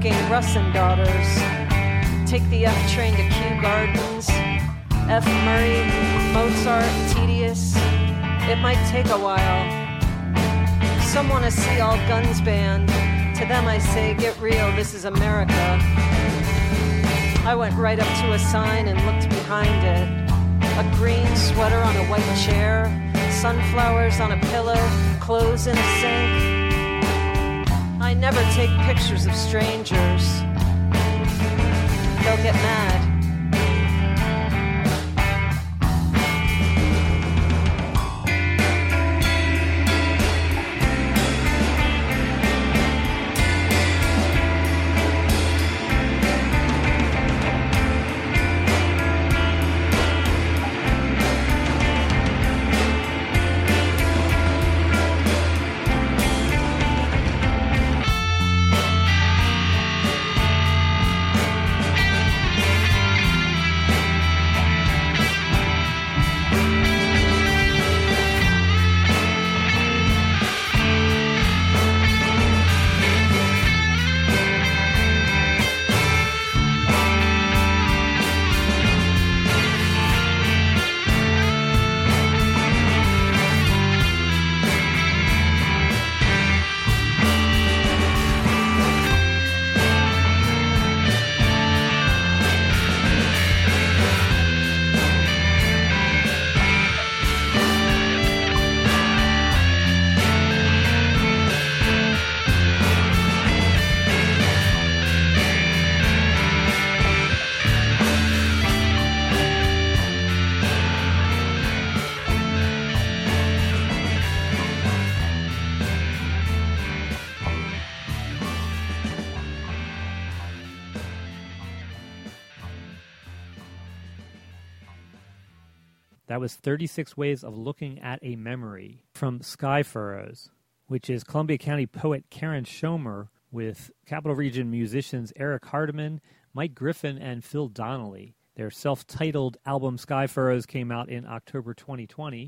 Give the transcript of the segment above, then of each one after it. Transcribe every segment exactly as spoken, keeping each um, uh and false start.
fucking Russin daughters. Take the F train to Kew Gardens. F. Murray, Mozart, tedious. It might take a while. Some want to see all guns banned. To them I say, get real, this is America. I went right up to a sign and looked behind it. A green sweater on a white chair, sunflowers on a pillow, clothes in a sink. I never take pictures of strangers. They'll get mad. That was thirty-six Ways of Looking at a Memory from Sky Furrows, which is Columbia County poet Karen Schomer with Capital Region musicians Eric Hardiman, Mike Griffin, and Phil Donnelly. Their self-titled album Sky Furrows came out in October twenty twenty.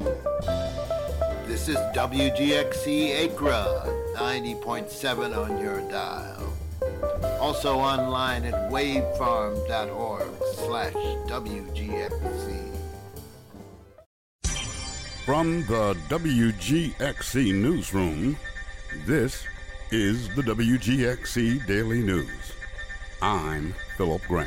This is W G X C Acra, ninety point seven on your dial. Also online at wavefarm.org slash WGXC. From the W G X C Newsroom, this is the W G X C Daily News. I'm Philip Grant.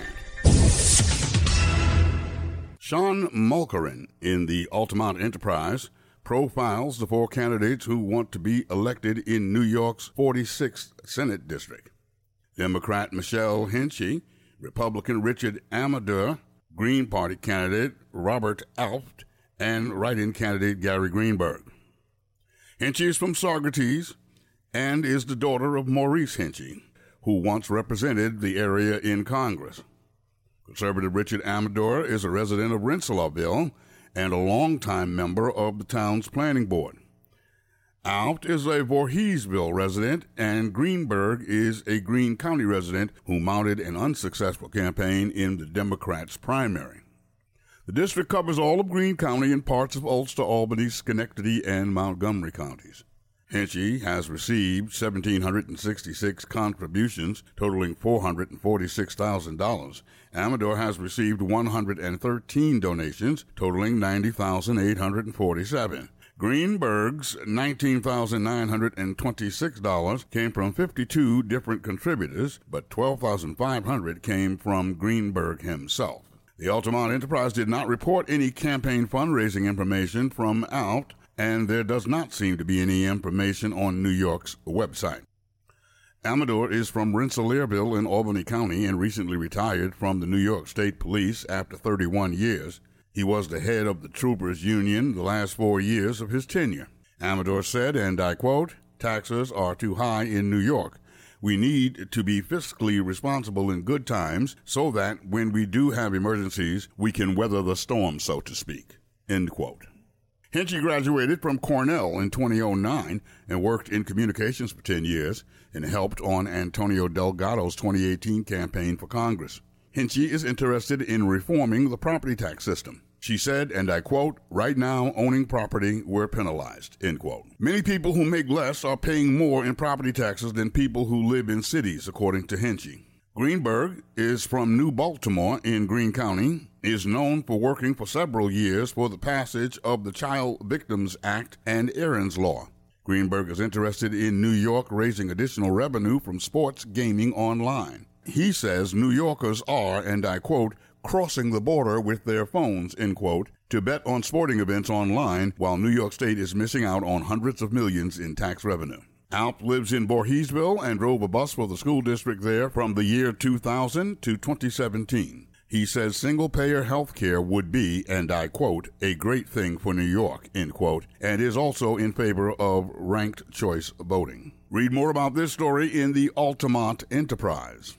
Sean Mulkerin in the Altamont Enterprise profiles the four candidates who want to be elected in New York's forty-sixth Senate District. Democrat Michelle Hinchy, Republican Richard Amador, Green Party candidate Robert Alft, and write-in candidate Gary Greenberg. Hinchy is from Saugerties and is the daughter of Maurice Hinchy, who once represented the area in Congress. Conservative Richard Amador is a resident of Rensselaerville and a longtime member of the town's planning board. Alft is a Voorheesville resident, and Greenberg is a Greene County resident who mounted an unsuccessful campaign in the Democrats' primary. The district covers all of Greene County and parts of Ulster, Albany, Schenectady, and Montgomery counties. Hinchy has received one thousand seven hundred sixty-six contributions totaling four hundred forty-six thousand dollars. Amador has received one hundred thirteen donations totaling ninety thousand eight hundred forty-seven dollars. Greenberg's nineteen thousand nine hundred twenty-six dollars came from fifty-two different contributors, but twelve thousand five hundred dollars came from Greenberg himself. The Altamont Enterprise did not report any campaign fundraising information from Alft, and there does not seem to be any information on New York's website. Amador is from Rensselaerville in Albany County and recently retired from the New York State Police after thirty-one years. He was the head of the Troopers Union the last four years of his tenure. Amador said, and I quote, "Taxes are too high in New York. We need to be fiscally responsible in good times so that when we do have emergencies, we can weather the storm, so to speak." End quote. Hinchy graduated from Cornell in two thousand nine and worked in communications for ten years and helped on Antonio Delgado's twenty eighteen campaign for Congress. Hinchy is interested in reforming the property tax system. She said, and I quote, "Right now, owning property, we're penalized," end quote. Many people who make less are paying more in property taxes than people who live in cities, according to Henchy. Greenberg is from New Baltimore in Greene County, is known for working for several years for the passage of the Child Victims Act and Aaron's Law. Greenberg is interested in New York raising additional revenue from sports gaming online. He says New Yorkers are, and I quote, "crossing the border with their phones," end quote, to bet on sporting events online, while New York State is missing out on hundreds of millions in tax revenue. Alp lives in Voorheesville and drove a bus for the school district there from the year two thousand to twenty seventeen. He says single-payer health care would be, and I quote, "a great thing for New York," end quote, and is also in favor of ranked choice voting. Read more about this story in the Altamont Enterprise.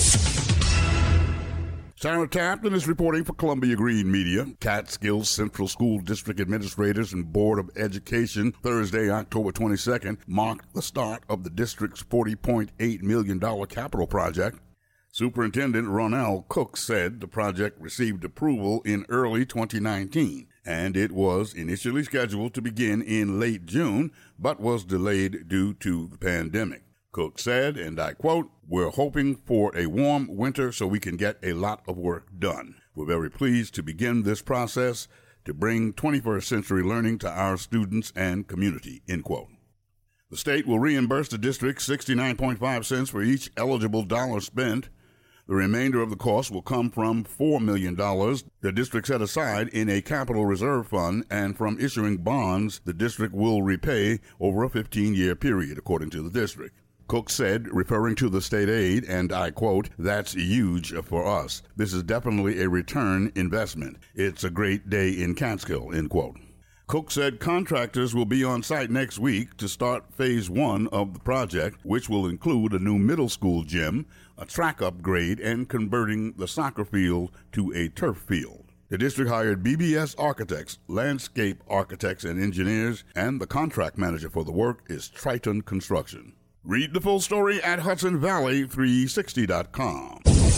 Sarah Tapton is reporting for Columbia Green Media. Catskills Central School District Administrators and Board of Education Thursday, October twenty-second, marked the start of the district's forty point eight million dollars capital project. Superintendent Ronell Cook said the project received approval in early twenty nineteen, and it was initially scheduled to begin in late June, but was delayed due to the pandemic. Cook said, and I quote, "We're hoping for a warm winter so we can get a lot of work done. We're very pleased to begin this process to bring twenty-first century learning to our students and community," end quote. The state will reimburse the district sixty-nine point five cents for each eligible dollar spent. The remainder of the cost will come from four million dollars the district set aside in a capital reserve fund and from issuing bonds the district will repay over a fifteen-year period, according to the district. Cook said, referring to the state aid, and I quote, "That's huge for us. This is definitely a return investment. It's a great day in Catskill," end quote. Cook said contractors will be on site next week to start phase one of the project, which will include a new middle school gym, a track upgrade, and converting the soccer field to a turf field. The district hired B B S architects, landscape architects, and engineers, and the contract manager for the work is Triton Construction. Read the full story at Hudson Valley three sixty dot com.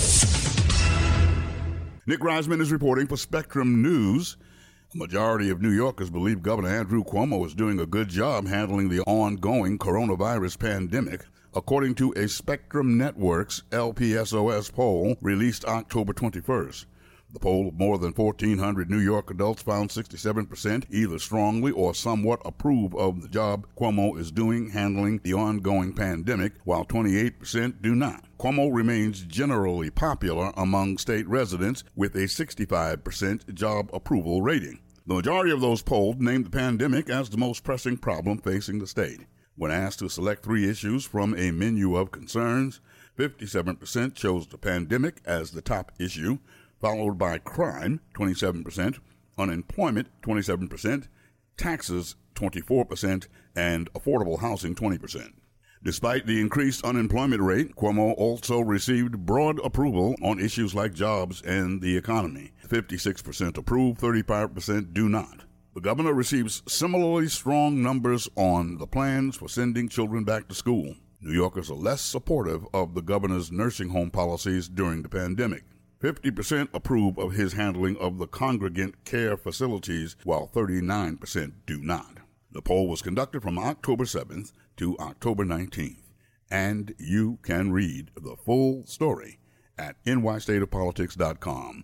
Nick Reisman is reporting for Spectrum News. A majority of New Yorkers believe Governor Andrew Cuomo is doing a good job handling the ongoing coronavirus pandemic, according to a Spectrum Networks L P S O S poll released October twenty-first. The poll of more than fourteen hundred New York adults found sixty-seven percent either strongly or somewhat approve of the job Cuomo is doing handling the ongoing pandemic, while twenty-eight percent do not. Cuomo remains generally popular among state residents with a sixty-five percent job approval rating. The majority of those polled named the pandemic as the most pressing problem facing the state. When asked to select three issues from a menu of concerns, fifty-seven percent chose the pandemic as the top issue, followed by crime, twenty-seven percent, unemployment, twenty-seven percent, taxes, twenty-four percent, and affordable housing, twenty percent. Despite the increased unemployment rate, Cuomo also received broad approval on issues like jobs and the economy. fifty-six percent approve, thirty-five percent do not. The governor receives similarly strong numbers on the plans for sending children back to school. New Yorkers are less supportive of the governor's nursing home policies during the pandemic. fifty percent approve of his handling of the congregant care facilities, while thirty-nine percent do not. The poll was conducted from October seventh to October nineteenth, and you can read the full story at N Y state of politics dot com.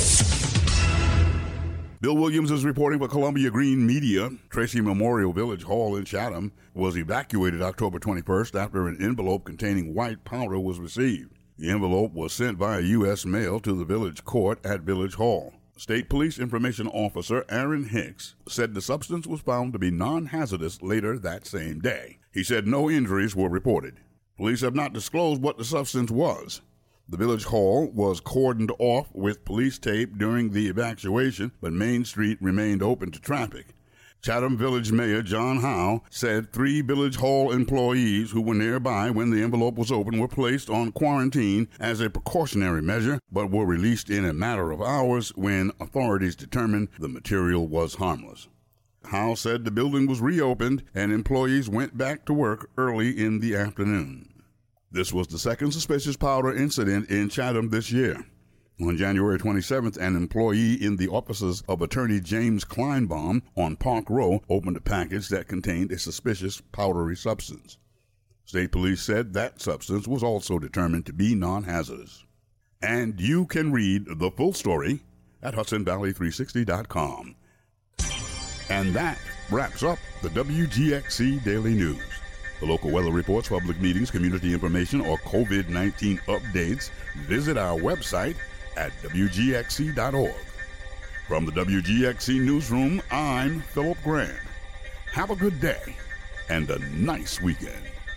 Bill Williams is reporting for Columbia Green Media. Tracy Memorial Village Hall in Chatham was evacuated October twenty-first after an envelope containing white powder was received. The envelope was sent via U S mail to the village court at Village Hall. State Police Information Officer Aaron Hicks said the substance was found to be non-hazardous later that same day. He said no injuries were reported. Police have not disclosed what the substance was. The Village Hall was cordoned off with police tape during the evacuation, but Main Street remained open to traffic. Chatham Village Mayor John Howe said three Village Hall employees who were nearby when the envelope was opened were placed on quarantine as a precautionary measure, but were released in a matter of hours when authorities determined the material was harmless. Howe said the building was reopened and employees went back to work early in the afternoon. This was the second suspicious powder incident in Chatham this year. On January twenty-seventh, an employee in the offices of attorney James Kleinbaum on Park Row opened a package that contained a suspicious powdery substance. State police said that substance was also determined to be non-hazardous. And you can read the full story at Hudson Valley three sixty dot com. And that wraps up the W G X C Daily News. For local weather reports, public meetings, community information, or COVID nineteen updates, visit our website at W G X C dot org. From the W G X C Newsroom, I'm Philip Grant. Have a good day and a nice weekend.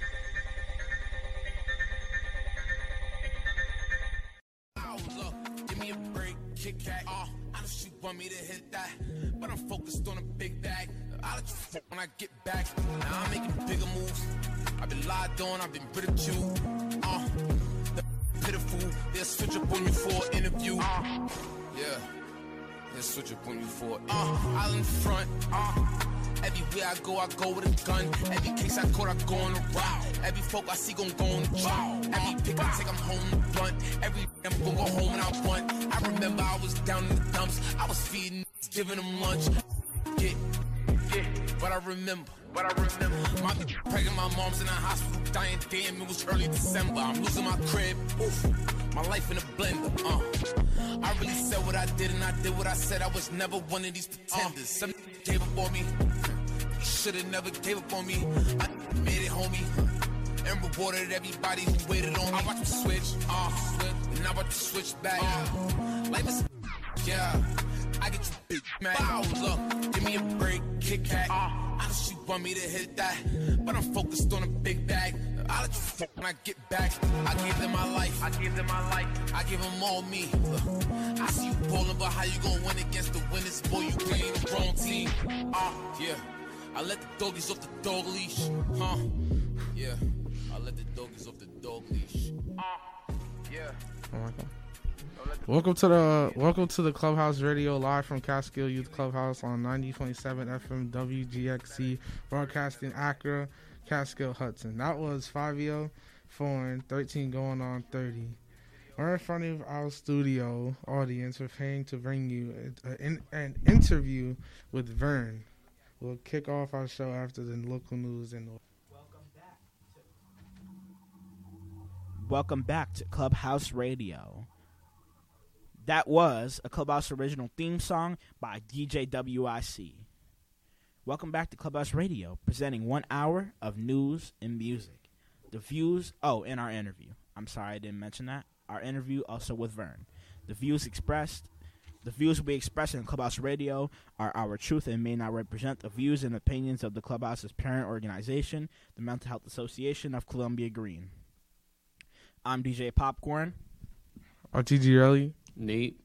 Want me to hit that, but I'm focused on a big bag. I'll let you fuck when I get back. Now I'm making bigger moves. I've been lied on, I've been ridiculed. Uh, the pitiful, they'll switch up on you for an interview. Uh, yeah, they'll switch up on you for an uh, I'll in front. Uh, everywhere I go, I go with a gun. Every case I caught, I go on a route. Every folk I see gon' go on the job. Every pick I take, I'm home the blunt. Every I'm gon' go home when I want. I remember I was down in the dumps. I was feeding, giving them lunch. Yeah, yeah. But I remember, but I remember. My pregnant, my mom's in the hospital, dying. Damn, it was early December. I'm losing my crib. Oof, my life in a blender. Uh, I really said what I did, and I did what I said. I was never one of these pretenders. Uh, Some gave up on me. Should've never gave up on me. I made it, homie. And rewarded everybody who waited on me. I watch them switch, uh, and I watch them switch back. Uh, life is, yeah. I get you big mad. Wow, look, give me a break, Kit Kat. Uh, I know she want me to hit that, but I'm focused on a big bag. I'll let you fuck when I get back. I gave them my life. I gave them my life. I give them all me. Look, I see you bowling, but how you gonna win against the winners? Boy, you playing the wrong team. Uh, yeah. I let the doggies off the dog leash, huh? Yeah, I let the doggies off the dog leash. Uh, yeah. Oh my God. Welcome to the welcome to the Clubhouse Radio, live from Catskill Youth Clubhouse on ninety point seven F M W G X C, broadcasting Accra, Catskill, Hudson. That was Fabio Foreign, thirteen going on thirty. We're in front of our studio audience, preparing to bring you a, a, an interview with Vern. We'll kick off our show after the local news and. Welcome back to, Welcome back to Clubhouse Radio. That was a Clubhouse original theme song by D J W I C. Welcome back to Clubhouse Radio, presenting one hour of news and music. The views, oh, and our interview. I'm sorry I didn't mention that. Our interview also with Vern. The views expressed, the views we express in Clubhouse Radio are our truth and may not represent the views and opinions of the Clubhouse's parent organization, the Mental Health Association of Columbia Green. I'm D J Popcorn. R T G Early. Nate.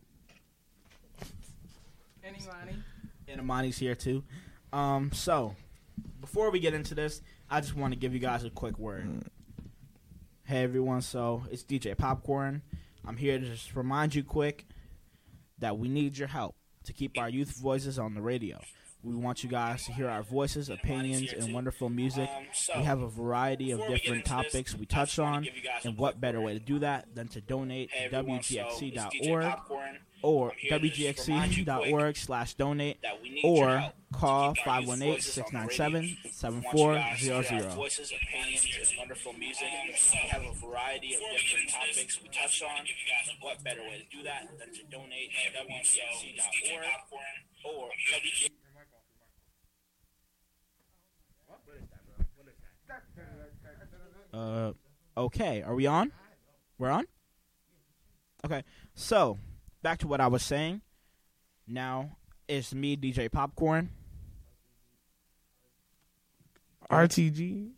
And Imani. And Imani's here too. Um, so, before we get into this, I just want to give you guys a quick word. Hey everyone, so it's D J Popcorn. I'm here to just remind you quick that we need your help to keep our youth voices on the radio. We want you guys to hear our voices, opinions, and wonderful music. We have a variety of different topics we touch on, and what better way to do that than to donate to W G X C dot org or W G X C dot org slash donate or call five one eight, six nine seven, seven four zero zero. Voices, opinions, and wonderful music. We have a variety of different topics we touch on. What better way to do that than to donate to W G X C dot org or W G X C. Uh, okay, are we on? We're on? Okay, so, back to what I was saying. Now, it's me, D J Popcorn. R T G.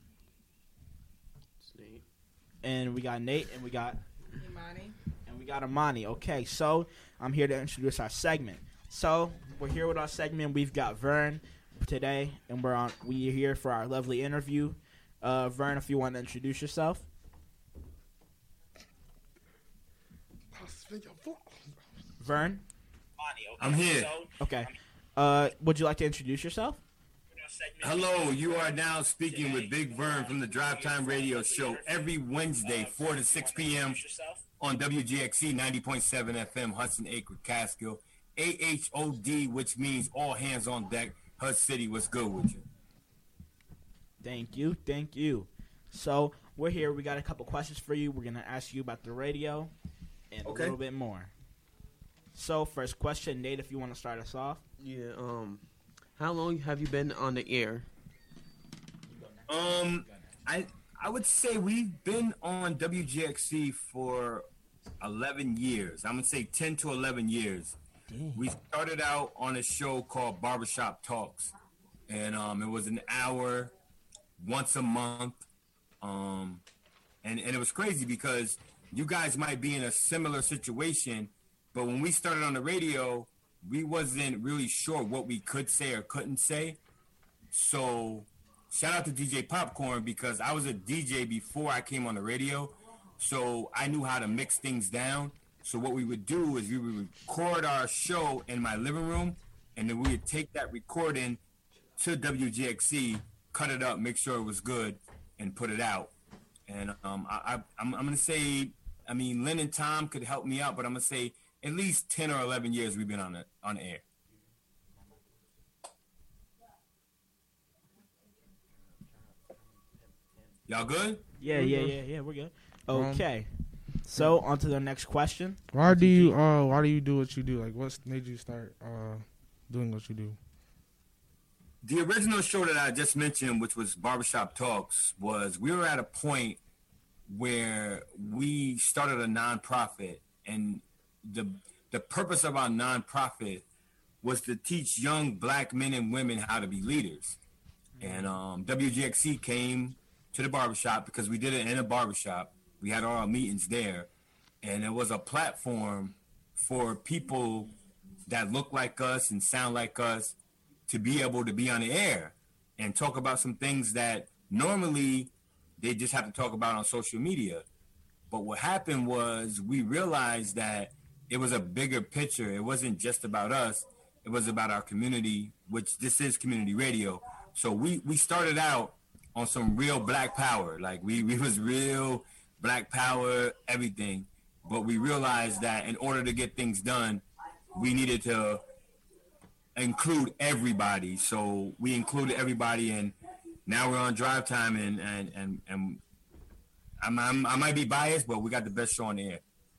And we got Nate, and we got... Imani. And we got Imani. Okay, so, I'm here to introduce our segment. So, we're here with our segment. We've got Vern today, and we're on. We're here for our lovely interview. Uh, Vern, if you want to introduce yourself. Vern? I'm here. Okay. Uh, would you like to introduce yourself? Hello, you are now speaking with Big Vern from the Drive Time Radio Show every Wednesday, four to six p.m. on W G X C ninety point seven F M, Hudson Acre, Catskill. A H O D, which means all hands on deck. Hud City, what's good with you? Thank you, thank you. So we're here. We got a couple questions for you. We're gonna ask you about the radio and Okay. a little bit more. So first question, Nate, if you want to start us off. Yeah. Um, how long have you been on the air? Um, I I would say we've been on W G X C for eleven years. I'm gonna say ten to eleven years. Dang. We started out on a show called Barbershop Talks, and um, it was an hour once a month. Um, and and it was crazy because you guys might be in a similar situation, but when we started on the radio, we wasn't really sure what we could say or couldn't say. So shout out to D J Popcorn because I was a D J before I came on the radio, so I knew how to mix things down. So what we would do is we would record our show in my living room, and then we would take that recording to W G X C, cut it up, make sure it was good, and put it out. And um, I, I, I'm, I'm going to say, I mean, Lynn and Tom could help me out, but I'm going to say at least ten or eleven years we've been on the, on the air. Y'all good? Yeah, yeah, yeah, yeah. We're good. Okay. So on to the next question. Why do you uh why do you do what you do? Like, what made you start uh doing what you do? The original show that I just mentioned, which was Barbershop Talks, was we were at a point where we started a nonprofit, and the the purpose of our nonprofit was to teach young black men and women how to be leaders. And um, W G X C came to the barbershop because we did it in a barbershop. We had all our meetings there, and it was a platform for people that look like us and sound like us to be able to be on the air and talk about some things that normally they just have to talk about on social media. But what happened was we realized that it was a bigger picture. It wasn't just about us. It was about our community, which this is community radio. So we, we started out on some real black power. Like we, we was real black power, everything. But we realized that in order to get things done, we needed to include everybody. So we included everybody, and now we're on drive time, and and and, and I'm, I'm, I might be biased, but we got the best show on the air.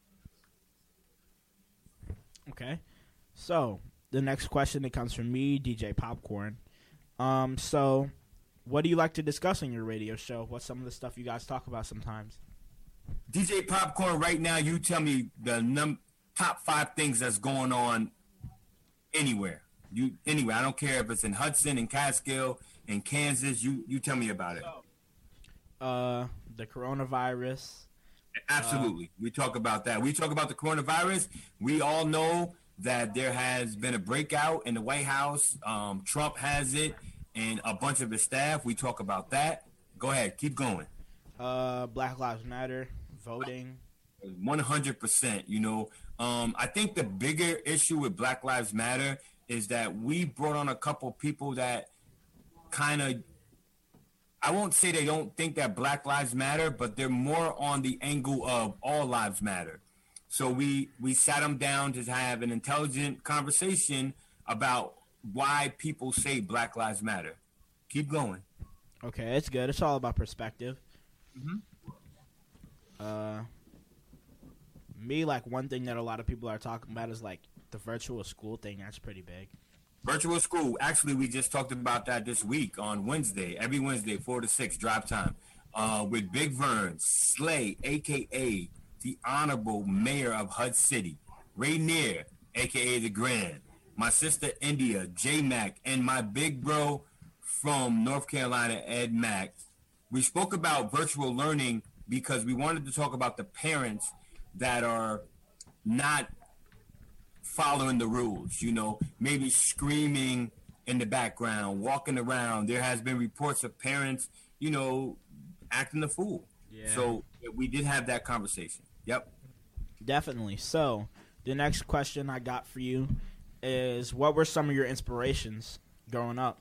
Okay. So the next question that comes from me, D J Popcorn. Um, so what do you like to discuss on your radio show? What's some of the stuff you guys talk about sometimes? D J Popcorn, right now, you tell me the num- top five things that's going on anywhere. You anywhere. I don't care if it's in Hudson, in Catskill, in Kansas. You you tell me about it. Uh, the coronavirus. Absolutely. Uh, we talk about that. We talk about the coronavirus. We all know that there has been a breakout in the White House. Um, Trump has it, and a bunch of his staff. We talk about that. Go ahead. Keep going. Uh, Black Lives Matter, voting. one hundred percent. You know, um, I think the bigger issue with Black Lives Matter is that we brought on a couple people that kind of, I won't say they don't think that Black Lives Matter, but they're more on the angle of all lives matter. So we, we sat them down to have an intelligent conversation about why people say Black Lives Matter. Keep going. Okay, it's good. It's all about perspective. Mm-hmm. Uh, me, like, one thing that a lot of people are talking about is, like, the virtual school thing. That's pretty big. Virtual school. Actually, we just talked about that this week on Wednesday. Every Wednesday, four to six, drive time. Uh, with Big Vern, Slay, a k a the Honorable Mayor of Hud City, Rainier, a k a the Grand, my sister India, J-Mac, and my big bro from North Carolina, Ed Mack. We spoke about virtual learning because we wanted to talk about the parents that are not following the rules, you know, maybe screaming in the background, walking around. There has been reports of parents, you know, acting the fool. Yeah. So we did have that conversation. Yep. Definitely. So the next question I got for you is, what were some of your inspirations growing up?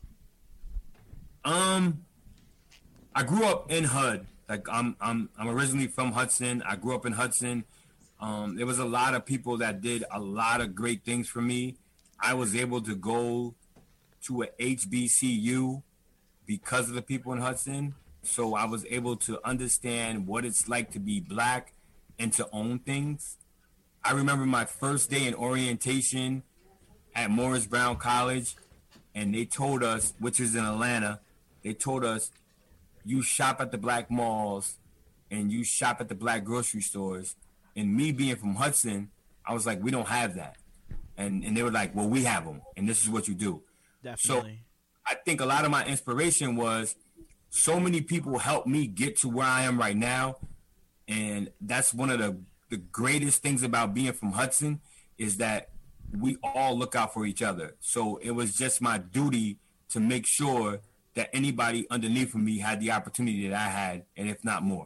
Um, I grew up in Hud. Like I'm, I'm, I'm originally from Hudson. I grew up in Hudson. Um, there was a lot of people that did a lot of great things for me. I was able to go to a H B C U because of the people in Hudson. So I was able to understand what it's like to be black and to own things. I remember my first day in orientation at Morris Brown College, and they told us, which is in Atlanta, they told us, you shop at the black malls and you shop at the black grocery stores. And me being from Hudson, I was like, we don't have that. And and they were like, well, we have them, and this is what you do. Definitely. So I think a lot of my inspiration was so many people helped me get to where I am right now. And that's one of the, the greatest things about being from Hudson is that we all look out for each other. So it was just my duty to make sure that anybody underneath of me had the opportunity that I had, and if not more.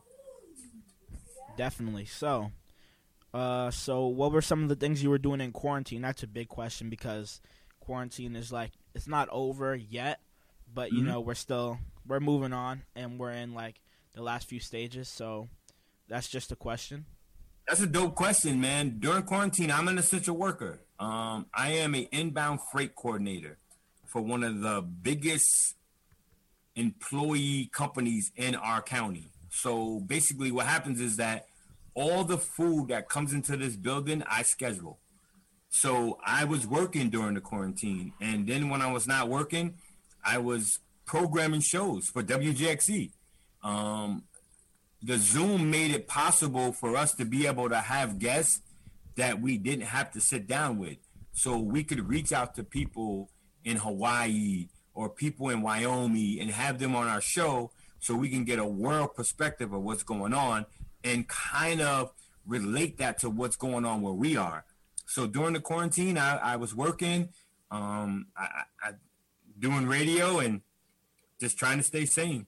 Definitely. So, uh, so what were some of the things you were doing in quarantine? That's a big question because quarantine is like, it's not over yet, but you mm-hmm. know, we're still, we're moving on and we're in like the last few stages. So that's just a question. That's a dope question, man. During quarantine, I'm an essential worker. Um, I am an inbound freight coordinator for one of the biggest employee companies in our county. So basically what happens is that all the food that comes into this building, I schedule. So I was working during the quarantine. And then when I was not working, I was programming shows for W J X C. Um, the Zoom made it possible for us to be able to have guests that we didn't have to sit down with. So we could reach out to people in Hawaii or people in Wyoming and have them on our show so we can get a world perspective of what's going on and kind of relate that to what's going on where we are. So during the quarantine, I, I was working, um, I, I, doing radio and just trying to stay sane.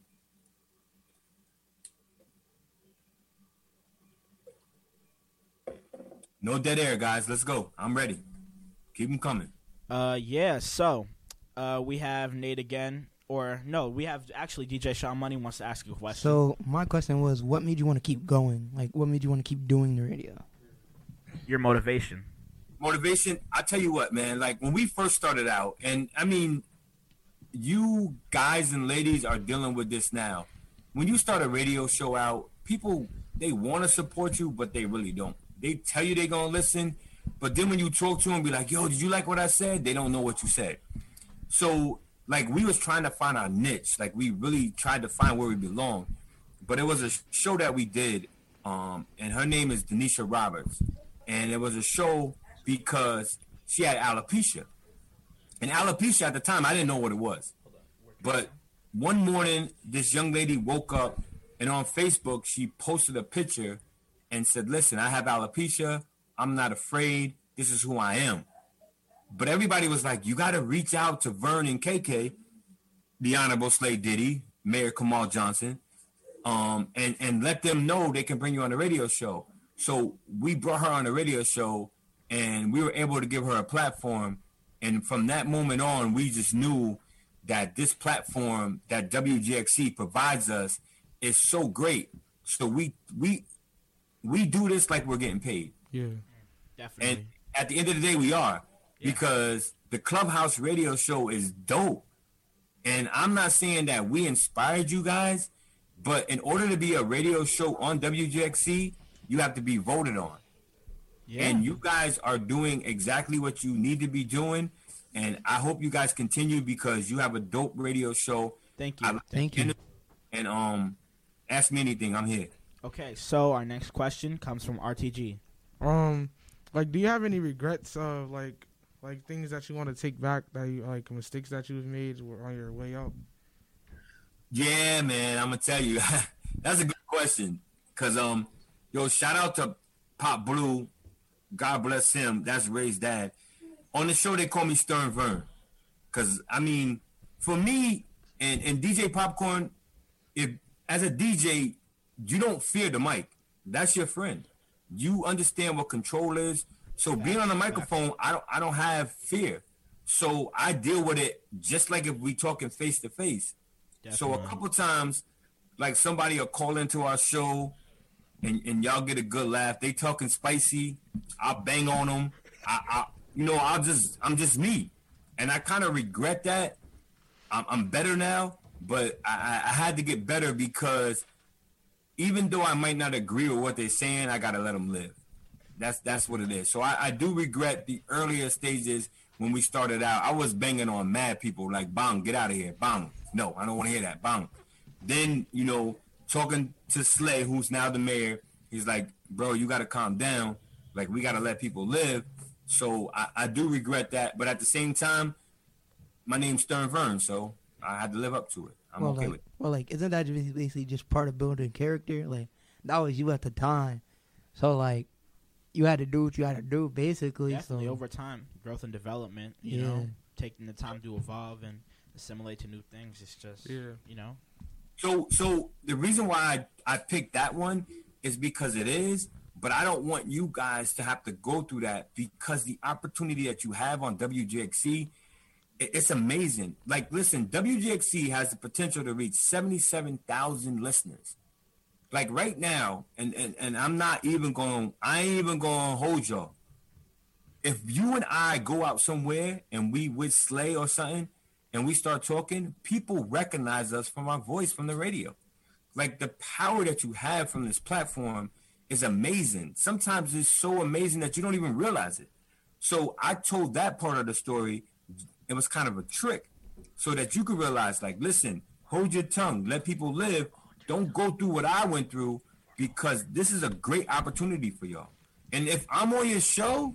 No dead air, guys. Let's go. I'm ready. Keep them coming. Uh, yeah. So, uh, we have Nate again, or no, we have actually D J Sean Money wants to ask you a question. So my question was, what made you want to keep going? Like, what made you want to keep doing the radio? Your motivation. Motivation. I tell you what, man. Like when we first started out, and I mean, you guys and ladies are dealing with this now. When you start a radio show out, people they want to support you, but they really don't. They tell you they're going to listen, but then when you talk to them, be like, yo, did you like what I said? They don't know what you said. So, like, we was trying to find our niche. Like, we really tried to find where we belong. But it was a show that we did, um, and her name is Denisha Roberts. And it was a show because she had alopecia. And alopecia at the time, I didn't know what it was. But one morning, this young lady woke up, and on Facebook, she posted a picture and said, listen, I have alopecia. I'm not afraid. This is who I am. But everybody was like, you got to reach out to Vern and K K, the Honorable Slade Diddy, Mayor Kamal Johnson, um, and, and let them know they can bring you on the radio show. So we brought her on the radio show, and we were able to give her a platform. And from that moment on, we just knew that this platform that W G X C provides us is so great. So we we we do this like we're getting paid. Yeah, definitely. And at the end of the day, we are. Yeah. Because the Clubhouse radio show is dope. And I'm not saying that we inspired you guys, but in order to be a radio show on W G X C, you have to be voted on. Yeah. And you guys are doing exactly what you need to be doing. And I hope you guys continue because you have a dope radio show. Thank you. I, Thank you. And um, ask me anything. I'm here. Okay, so our next question comes from R T G. Um, like, do you have any regrets of like, like things that you want to take back that you like mistakes that you've made on your way up? Yeah, man, I'm gonna tell you. That's a good question. Cause um, yo, shout out to Pop Blue. God bless him. That's Ray's dad. On the show, they call me Stern Vern. Cause I mean, for me and and D J Popcorn, if as a D J, you don't fear the mic. That's your friend. You understand what control is. So being on the microphone, I don't I don't have fear. So I deal with it just like if we talking face to face. So a couple times, like somebody will call into our show and, and y'all get a good laugh. They talking spicy. I'll bang on them. I, I you know, I'll just, I'm just me. And I kind of regret that. I'm, I'm better now, but I, I had to get better because even though I might not agree with what they're saying, I got to let them live. That's that's what it is. So I, I do regret the earlier stages when we started out. I was banging on mad people like, bang, get out of here, bang. No, I don't want to hear that, bang. Then, you know, talking to Slay, who's now the mayor, he's like, bro, you got to calm down. Like, we got to let people live. So I, I do regret that. But at the same time, my name's Stern Vern, so I had to live up to it. I'm well, okay like, with it. Well, like, isn't that just basically just part of building character? Like, that was you at the time. So, like, you had to do what you had to do, basically. Definitely so. over time, growth and development, you Yeah. know, taking the time to evolve and assimilate to new things. It's just, Yeah. you know. So, so the reason why I, I picked that one is because it is, but I don't want you guys to have to go through that because the opportunity that you have on W G X C, it, it's amazing. Like, listen, W G X C has the potential to reach seventy-seven thousand listeners. Like right now, and, and, and I'm not even going, I ain't even going to hold y'all. If you and I go out somewhere and we with Slay or something, and we start talking, people recognize us from our voice from the radio. Like the power that you have from this platform is amazing. Sometimes it's so amazing that you don't even realize it. So I told that part of the story. It was kind of a trick so that you could realize, like, listen, hold your tongue, let people live. Don't go through what I went through because this is a great opportunity for y'all. And if I'm on your show,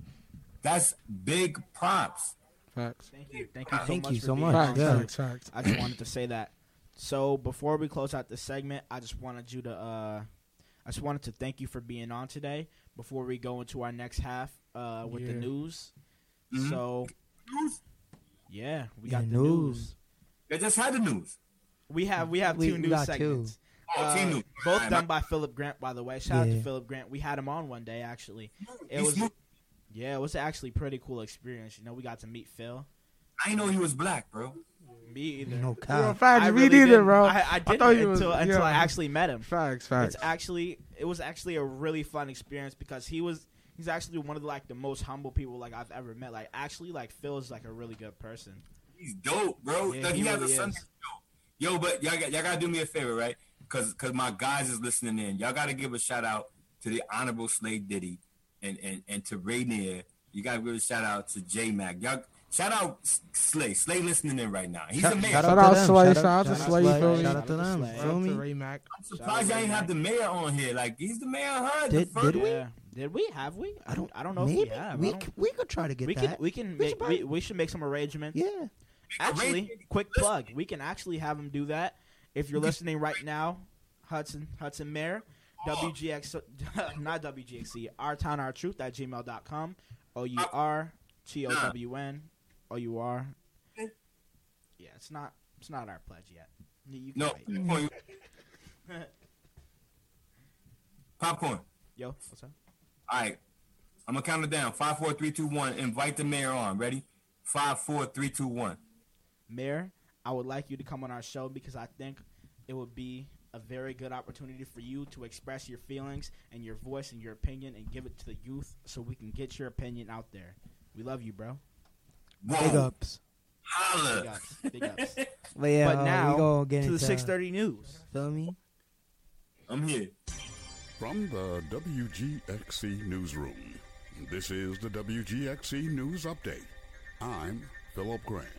that's big props. Facts. Thank you. Thank you so Thank much you for so being much. on. Facts, Yeah. facts, facts. I just wanted to say that. So before we close out this segment, I just wanted you to, uh, I just wanted to thank you for being on today. Before we go into our next half uh, with the Yeah. news, Mhm. so News? yeah, we Yeah, got the news. news. They just had the news. We have we have We- two we news got segments. Oh, Uh, team news. both Alright, done my- by Philip Grant, by the way. Shout out Yeah. to Philip Grant. We had him on one day actually. It He's was smooth. yeah, it was actually a pretty cool experience. You know, we got to meet Phil. I didn't know he was black, bro. Me either. No Yo, cap. facts, I me really neither, didn't. bro. I, I didn't thought he was- until until yeah. I actually met him. Facts, facts. It's actually it was actually a really fun experience because he was he's actually one of the, like the most humble people like I've ever met. Like actually like Phil is like a really good person. He's dope, bro. Yeah, Like, he he, has really a Sunday is. show. Yo, but y'all, got- y'all gotta do me a favor, right? Cause, cause my guys is listening in. Y'all gotta give a shout out to the Honorable Slade Diddy and and and to Rainier. You gotta give a shout out to J Mac. Y'all shout out S- Slay. Slay listening in right now. He's Shout- the mayor. shout Shout to out them. Slay, Shout shout out to shout Slay, Slay, feel me? Shout out to them. Slay. Shout Feel out to me? Ray Mac. I'm surprised y'all ain't have the mayor on here. Like he's the mayor of H U D. Did- the first- did we? Yeah. Did we have we? I don't I don't know Maybe if we have. we I don't- c- we could try to get we that. can we can We make should probably- we, we should make some arrangements. yeah. Actually, Arrangements. quick Listen. plug. We can actually have him do that. If you're listening right now, Hudson Hudson Mayor, W G X not W G X C, Our Town Our Truth at gmail dot com. O U R T O W N O U R. Yeah, it's not it's not our pledge yet. You, you can No, wait. popcorn. Popcorn. Yo, what's up? All right. I'm gonna count it down. Five, four, three, two, one. Invite the mayor on. Ready? Five, four, three, two, one. Mayor, I would like you to come on our show because I think it would be a very good opportunity for you to express your feelings and your voice and your opinion and give it to the youth so we can get your opinion out there. We love you, bro. Whoa. Big ups. Holla. Big ups. Big ups. But yeah, but uh, now we gonna get to the into, six thirty news. Feel me? I'm here. From the W G X C Newsroom, this is the W G X C News Update. I'm Philip Grant.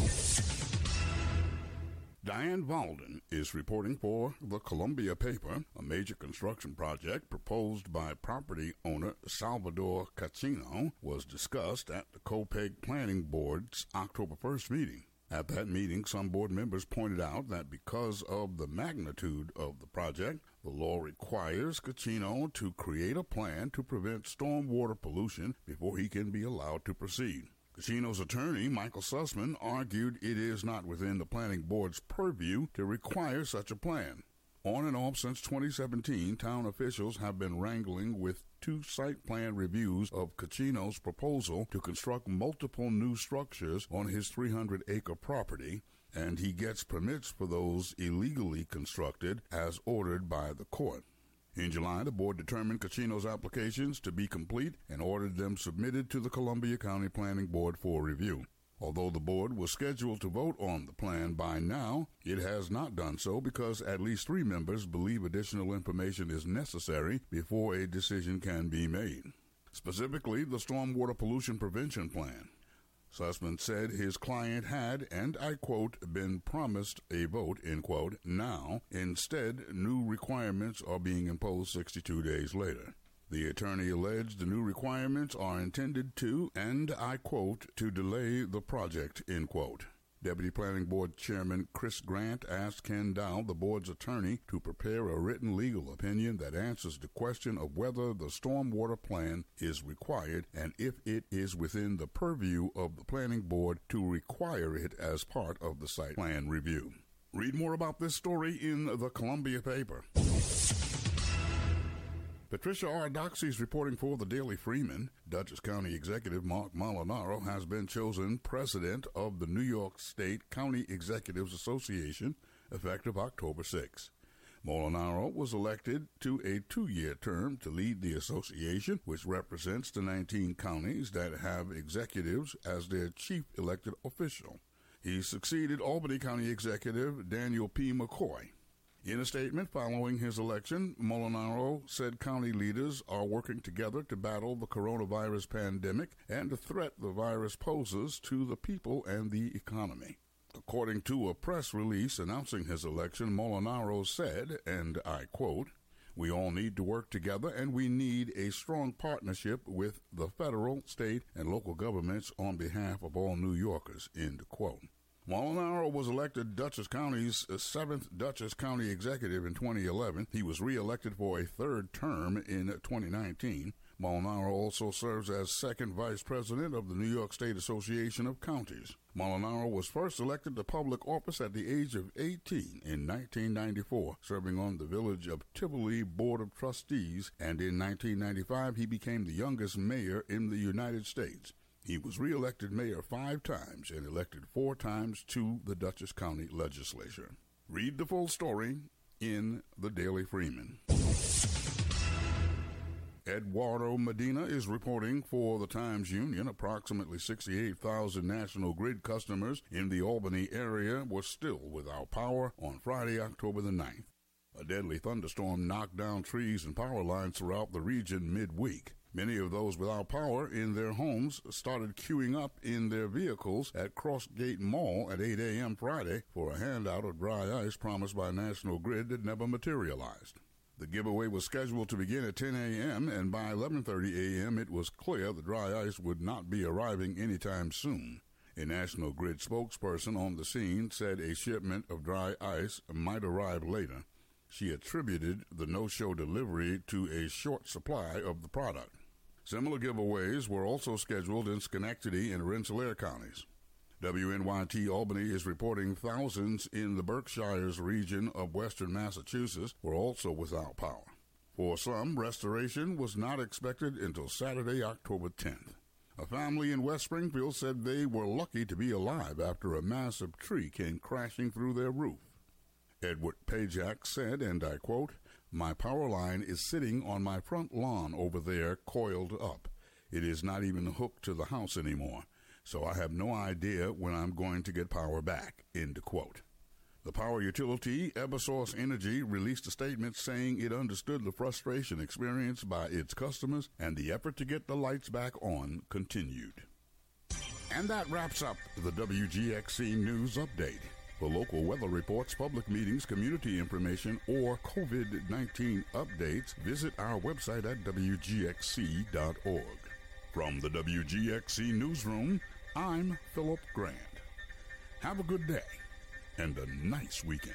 Diane Valden is reporting for the Columbia paper. A major construction project proposed by property owner Salvador Cachino was discussed at the COPEG Planning Board's October first meeting. At that meeting, some board members pointed out that because of the magnitude of the project, the law requires Cachino to create a plan to prevent stormwater pollution before he can be allowed to proceed. Cachino's attorney, Michael Sussman, argued it is not within the planning board's purview to require such a plan. On and off since twenty seventeen, town officials have been wrangling with two site plan reviews of Cachino's proposal to construct multiple new structures on his three hundred acre property, and he gets permits for those illegally constructed as ordered by the court. In July, the board determined Caccino's applications to be complete and ordered them submitted to the Columbia County Planning Board for review. Although the board was scheduled to vote on the plan by now, it has not done so because at least three members believe additional information is necessary before a decision can be made. Specifically, the Stormwater Pollution Prevention Plan. Sussman said his client had, and I quote, been promised a vote, end quote. Now, instead, new requirements are being imposed sixty-two days later. The attorney alleged the new requirements are intended to, and I quote, to delay the project, end quote. Deputy Planning Board Chairman Chris Grant asked Ken Dow, the board's attorney, to prepare a written legal opinion that answers the question of whether the stormwater plan is required and if it is within the purview of the planning board to require it as part of the site plan review. Read more about this story in the Columbia paper. Patricia Ardoxy is reporting for the Daily Freeman. Dutchess County Executive Mark Molinaro has been chosen president of the New York State County Executives Association effective October sixth. Molinaro was elected to a two-year term to lead the association, which represents the nineteen counties that have executives as their chief elected official. He succeeded Albany County Executive Daniel P. McCoy. In a statement following his election, Molinaro said county leaders are working together to battle the coronavirus pandemic and the threat the virus poses to the people and the economy. According to a press release announcing his election, Molinaro said, and I quote, "We all need to work together and we need a strong partnership with the federal, state, and local governments on behalf of all New Yorkers," end quote. Molinaro was elected Dutchess County's seventh Dutchess County executive in twenty eleven. He was re-elected for a third term in twenty nineteen. Molinaro also serves as second vice president of the New York State Association of Counties. Molinaro was first elected to public office at the age of eighteen in nineteen ninety-four, serving on the Village of Tivoli Board of Trustees, and in nineteen ninety-five he became the youngest mayor in the United States. He was re-elected mayor five times and elected four times to the Dutchess County Legislature. Read the full story in the Daily Freeman. Eduardo Medina is reporting for the Times-Union approximately sixty-eight thousand National Grid customers in the Albany area were still without power on Friday, October the ninth. A deadly thunderstorm knocked down trees and power lines throughout the region midweek. Many of those without power in their homes started queuing up in their vehicles at Crossgate Mall at eight a.m. Friday for a handout of dry ice promised by National Grid that never materialized. The giveaway was scheduled to begin at ten a.m., and by eleven thirty a.m. it was clear the dry ice would not be arriving anytime soon. A National Grid spokesperson on the scene said a shipment of dry ice might arrive later. She attributed the no-show delivery to a short supply of the product. Similar giveaways were also scheduled in Schenectady and Rensselaer counties. W N Y T Albany is reporting thousands in the Berkshires region of western Massachusetts were also without power. For some, restoration was not expected until Saturday, October tenth. A family in West Springfield said they were lucky to be alive after a massive tree came crashing through their roof. Edward Pajak said, and I quote, "My power line is sitting on my front lawn over there, coiled up. It is not even hooked to the house anymore, so I have no idea when I'm going to get power back," end quote. The power utility, Eversource Energy, released a statement saying it understood the frustration experienced by its customers and the effort to get the lights back on continued. And that wraps up the W G X C News Update. For local weather reports, public meetings, community information, or COVID nineteen updates, visit our website at W G X C dot org. From the W G X C Newsroom, I'm Philip Grant. Have a good day and a nice weekend.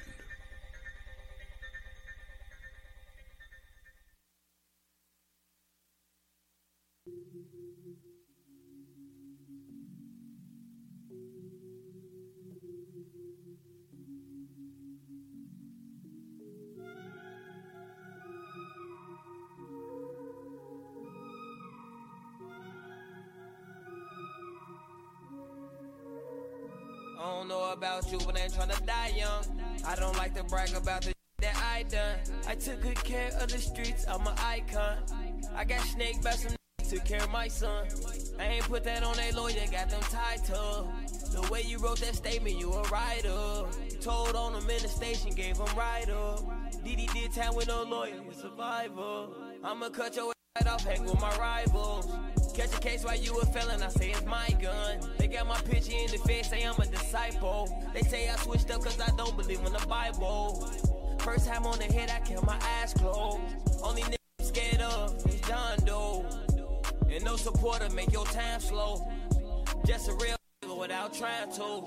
I don't know about you, but I ain't tryna die young. I don't like to brag about the that I I done. I took good care of the streets, I'm an icon. I got snaked by some n- took care of my son. I ain't put that on that lawyer, got them tied to. The way you wrote that statement, you a writer. Told on him in the station, gave him writer. Diddy did time with no lawyer, you survivor. I'ma cut your right off, hang with my rivals. Catch a case while you a felon, I say it's my gun. They got my picture in the face, say I'm a disciple. They say I switched up cause I don't believe in the Bible. First time on the head, I kept my eyes closed. Only nigga I'm scared of is John Doe. And no supporter make your time slow. Just a real nigga without trying to.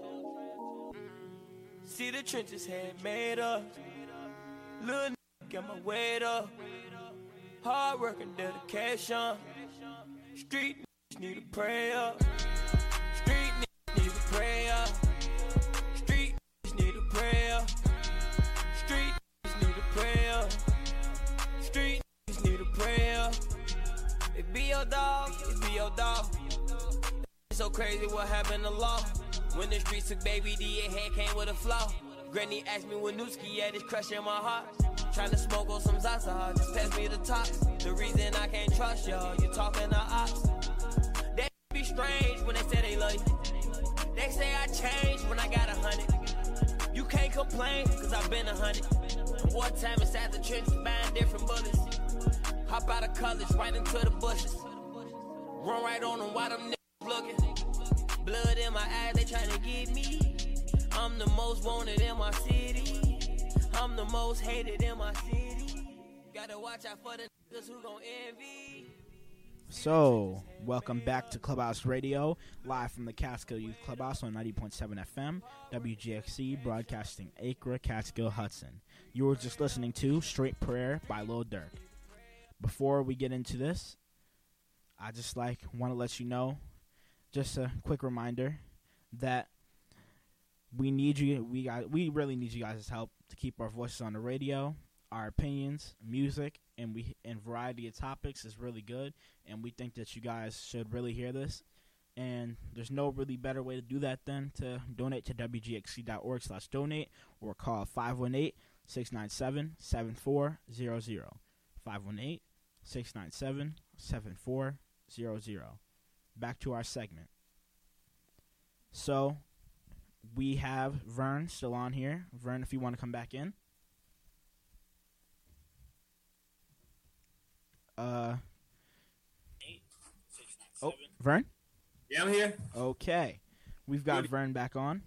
See the trenches had made up. Little nigga get my weight up. Hard work and dedication. Street niggas need a prayer. Street niggas need a prayer. Street niggas need a prayer. Street niggas need a prayer. Street niggas need a prayer. It be your dog, it be your dog. It's so crazy what happened to law. When the streets took baby D, your head came with a flaw. Granny asked me when Newski at, it's crushing my heart. Trying to smoke on some Zaza, just pass me the top. The reason I can't trust y'all, you talking to ops. They be strange when they say they love you. They say I changed when I got a hundred. You can't complain, cause I've been a hundred. Wartime inside the trenches, buying different bullets. Hop out of college, right into the bushes. Run right on them while them niggas looking. Blood in my eyes, they trying to get me. I'm the most wanted in my city. I'm the most hated in my city. Gotta watch out for the niggas who gon' envy. So, welcome back to Clubhouse Radio, live from the Catskill Youth Clubhouse on ninety point seven F M, W G X C, broadcasting Acre, Catskill, Hudson. You were just listening to Straight Prayer by Lil Durk. Before we get into this, I just like want to let you know, just a quick reminder that we need you. We got. We really need you guys' help to keep our voices on the radio. Our opinions, music, and we and variety of topics is really good, and we think that you guys should really hear this. And there's no really better way to do that than to donate to W G X C dot org slash donate or call five one eight, six nine seven, seven four zero zero. five one eight, six nine seven, seven four zero zero. Back to our segment. So, we have Vern still on here. Vern, if you want to come back in. Uh. Oh, Vern? Yeah, I'm here. Okay. We've got Good. Vern back on.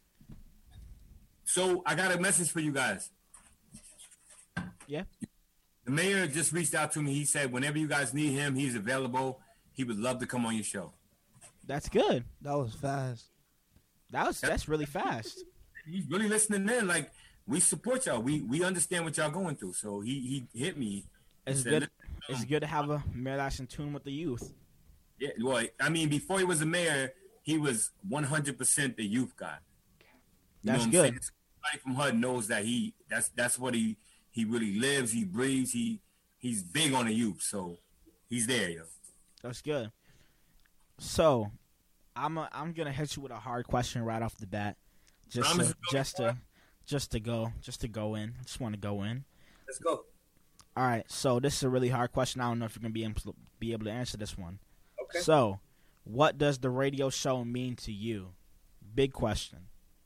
So I got a message for you guys. Yeah. The mayor just reached out to me. He said whenever you guys need him, he's available. He would love to come on your show. That's good. That was fast. That was that's really fast. He's really listening in. Like, we support y'all. We we understand what y'all going through. So he he hit me. It's said, good. It's good to have a mayor that's in tune with the youth. Yeah, well, I mean, before he was a mayor, he was one hundred percent the youth guy. You That's know good. Somebody from H U D knows that he that's that's what he he really lives. He breathes. He he's big on the youth. So he's there, yo. That's good. So, I'm a, I'm gonna hit you with a hard question right off the bat, just Promise to, to go just to just to go just to go in. I just want to go in. Let's go. All right. So this is a really hard question. I don't know if you're gonna be able to, be able to answer this one. Okay. So, what does the radio show mean to you? Big question.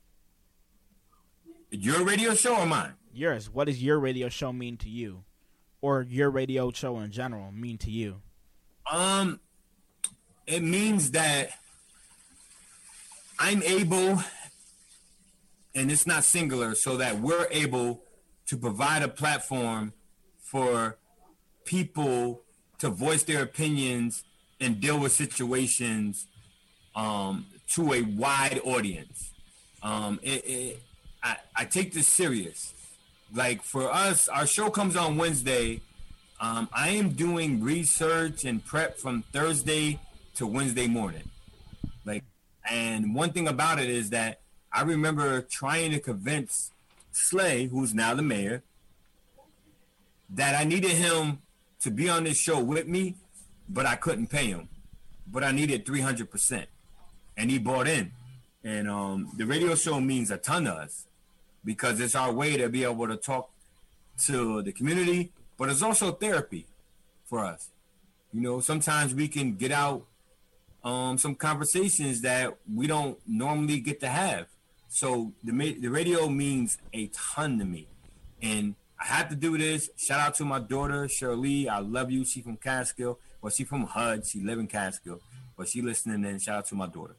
Your radio show or mine? Yours. What does your radio show mean to you, or your radio show in general mean to you? Um, it means that I'm able, and it's not singular, so that we're able to provide a platform for people to voice their opinions and deal with situations um, to a wide audience. Um, it, it, I, I take this serious. Like, for us, our show comes on Wednesday. Um, I am doing research and prep from Thursday to Wednesday morning. Like, and one thing about it is that I remember trying to convince Slay, who's now the mayor, that I needed him to be on this show with me, but I couldn't pay him. But I needed three hundred percent. And he bought in. And um, the radio show means a ton to us because it's our way to be able to talk to the community, but it's also therapy for us. You know, sometimes we can get out um, some conversations that we don't normally get to have. So the the radio means a ton to me, and I have to do this. Shout out to my daughter Shirley. I love you. She from Catskill. Well, she from H U D. She live in Catskill, but she listening. And shout out to my daughter.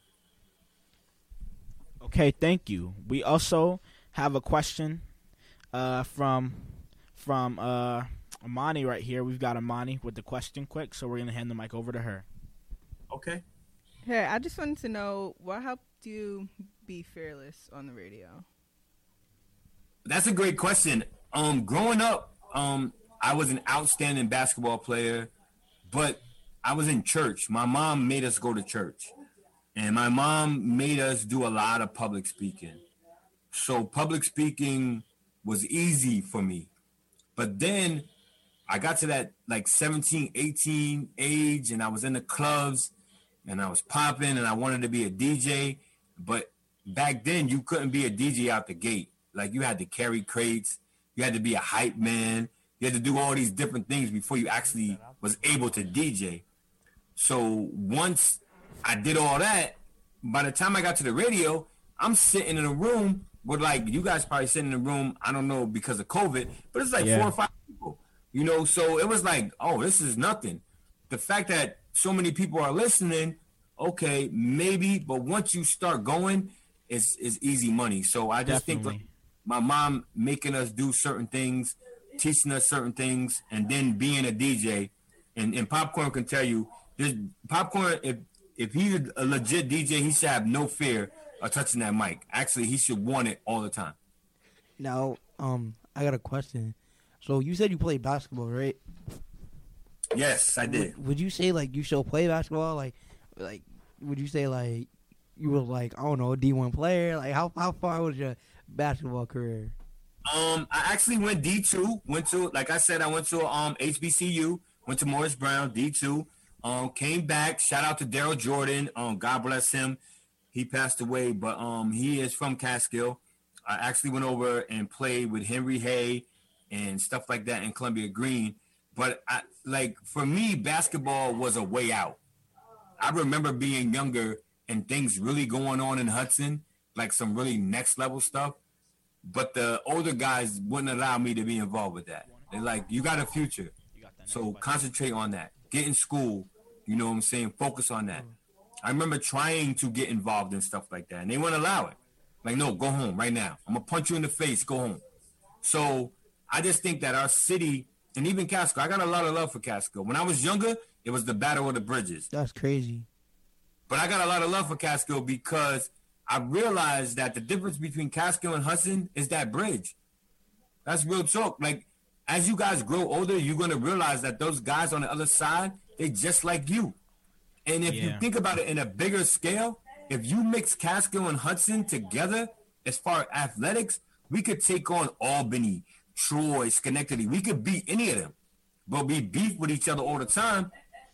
Okay, thank you. We also have a question uh, from from uh, Amani right here. We've got Amani with the question quick, so we're gonna hand the mic over to her. Okay. Hey, I just wanted to know what helped you be fearless on the radio. That's a great question. Um, growing up, um, I was an outstanding basketball player, but I was in church. My mom made us go to church, and my mom made us do a lot of public speaking. So public speaking was easy for me. But then I got to that like seventeen, eighteen age, and I was in the clubs, and I was popping, and I wanted to be a D J. But back then, you couldn't be a D J out the gate. Like, you had to carry crates. You had to be a hype man. You had to do all these different things before you actually was able to D J. So once I did all that, by the time I got to the radio, I'm sitting in a room with, like, you guys probably sitting in a room, I don't know, because of COVID, but it's like yeah. four or five people. You know, so it was like, oh, this is nothing. The fact that so many people are listening, okay, maybe, but once you start going, it's, it's easy money. So I just Definitely. think like, my mom making us do certain things, teaching us certain things, and then being a D J. And, and Popcorn can tell you, this Popcorn, if if he's a legit D J, he should have no fear of touching that mic. Actually, he should want it all the time. Now, um, I got a question. So you said you played basketball, right? Yes, I did. Would, would you say like you still play basketball? Like, like would you say like you were like I don't know a D one player? Like how how far was your basketball career? Um, I actually went D two. Went to like I said, I went to um H B C U. Went to Morris Brown D two. Um, came back. Shout out to Daryl Jordan. Um, God bless him. He passed away, but um, he is from Catskill. I actually went over and played with Henry Hay and stuff like that in Columbia Green. But I, like for me, basketball was a way out. I remember being younger and things really going on in Hudson, like some really next level stuff. But the older guys wouldn't allow me to be involved with that. They're like, you got a future, so concentrate on that. Get in school. You know what I'm saying? Focus on that. I remember trying to get involved in stuff like that, and they wouldn't allow it. Like, no, go home right now. I'm going to punch you in the face. Go home. So I just think that our city, and even Catskill, I got a lot of love for Catskill. When I was younger, it was the Battle of the Bridges. That's crazy. But I got a lot of love for Catskill because I realized that the difference between Catskill and Hudson is that bridge. That's real talk. Like, as you guys grow older, you're going to realize that those guys on the other side, they just like you. And if yeah. you think about it in a bigger scale, if you mix Catskill and Hudson together, as far as athletics, we could take on Albany, Troy, Schenectady. We could beat any of them. But we beef with each other all the time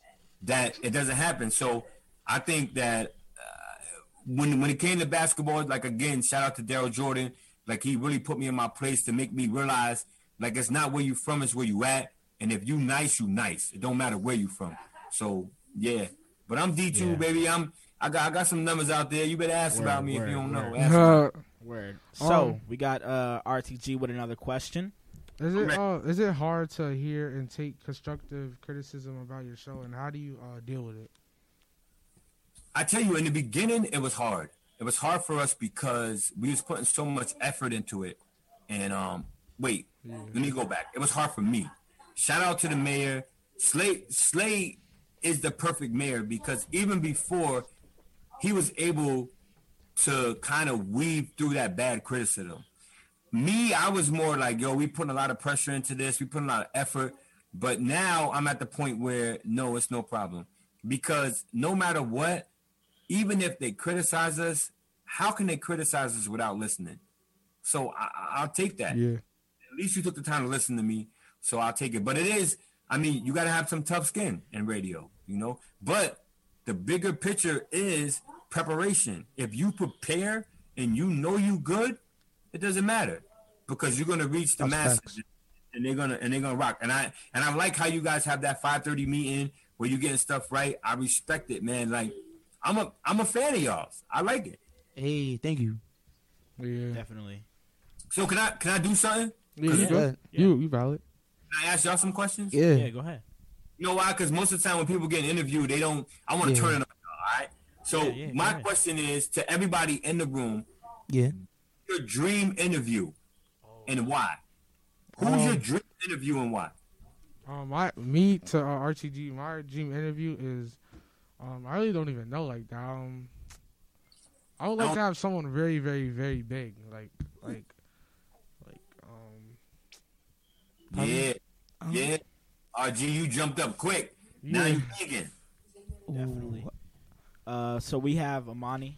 that it doesn't happen. So I think that uh, when when it came to basketball, like, again, shout out to Daryl Jordan. Like, he really put me in my place to make me realize, like, it's not where you from, it's where you at. And if you nice, you nice. It don't matter where you from. So, yeah. But I'm D two, yeah. baby. I'm I got I got some numbers out there. You better ask word, about me word, if you don't word. know. Ask me. Word. So um, we got uh, R T G with another question. Is it uh, is it hard to hear and take constructive criticism about your show, and how do you uh, deal with it? I tell you, in the beginning, it was hard. It was hard for us because we was putting so much effort into it. And um, wait, yeah. let me go back. It was hard for me. Shout out to the mayor. Slay Slay is the perfect mayor because even before he was able to kind of weave through that bad criticism. Me, I was more like, yo, we putting a lot of pressure into this. We putting a lot of effort. But now I'm at the point where, no, it's no problem. Because no matter what, even if they criticize us, how can they criticize us without listening? So I, I'll take that. Yeah. At least you took the time to listen to me, so I'll take it. But it is, I mean, you got to have some tough skin in radio, you know. But the bigger picture is preparation. If you prepare and you know you good, it doesn't matter because you're going to reach the That's masses. facts. and they're gonna and they're gonna rock. And I and I like how you guys have that five thirty meeting where you're getting stuff right. I respect it, man. Like I'm a I'm a fan of y'all's. I like it. Hey, thank you. Yeah, definitely. So can I can I do something? Yeah, you, Yeah. you you valid. Can I ask y'all some questions? Yeah. Yeah, go ahead. You know why? Because most of the time when people get interviewed, they don't. I want to Yeah. turn it up. All right. So Yeah, yeah, go my ahead. question is to everybody in the room: Yeah. your dream interview and why? Who's your Um, dream interview and why? Um, my me to uh, R T G, my dream interview is, um, I really don't even know like that. Um, I would like to have someone very, very, very big, like, like, like, um, Yeah, Um, yeah. R G, you jumped up quick. Now Yeah. you're thinking. Definitely. Uh, so we have Amani.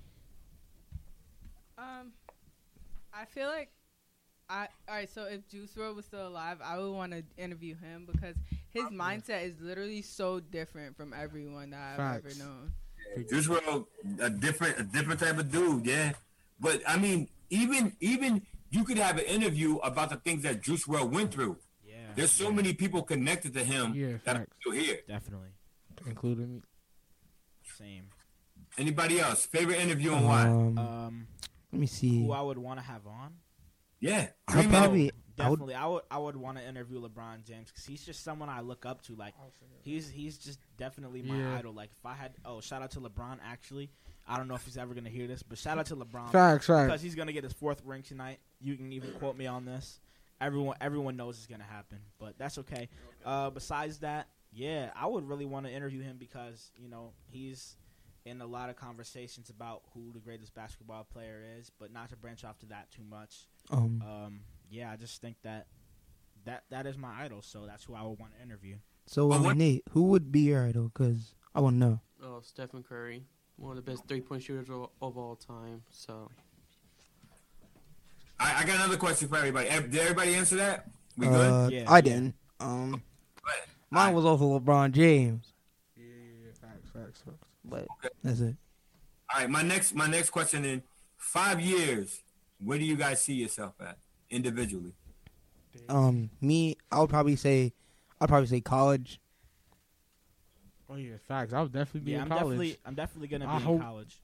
Um, I feel like I all right. So if Juice world was still alive, I would want to interview him because his mindset is literally so different from everyone that I've Facts. ever known. Juice world, a different, a different type of dude. Yeah, but I mean, even, even you could have an interview about the things that Juice world went through. Yeah. There's so many people connected to him Yeah, that are facts. still here. Definitely. including me. Same. Anybody else? Favorite interview and why? Um, Um, let me see. who I would want to have on? Yeah, I'll dream probably. I would, Definitely, I would. I would want to interview LeBron James because he's just someone I look up to. Like, he's he's just definitely my Yeah. idol. Like, if I had, oh, shout out to LeBron. Actually, I don't know if he's ever gonna hear this, but shout out to LeBron Facts, because facts. he's gonna get his fourth ring tonight. You can even quote me on this. Everyone, everyone knows it's gonna happen, but that's okay. Uh, besides that, yeah, I would really want to interview him because you know he's in a lot of conversations about who the greatest basketball player is, but not to branch off to that too much. um, Um, yeah, I just think that that that is my idol, so that's who I would want to interview. so But um, what- Nate, who would be your idol? Because I want to know. Oh, Stephen Curry, one of the best three-point shooters of, of all time. So, I, I got another question for everybody. Ev- Did everybody answer that? We Uh, good? Yeah, I yeah. didn't. Um, Go ahead. mine was also LeBron James, Yeah, yeah, yeah, facts, facts, facts. but Okay. that's it. All right, my next my next question in five years, where do you guys see yourself at individually? Um, me, I would probably say, I'd probably say college. Oh yeah, facts. I would definitely be Yeah, in I'm college. definitely I'm definitely gonna be I in hope- college.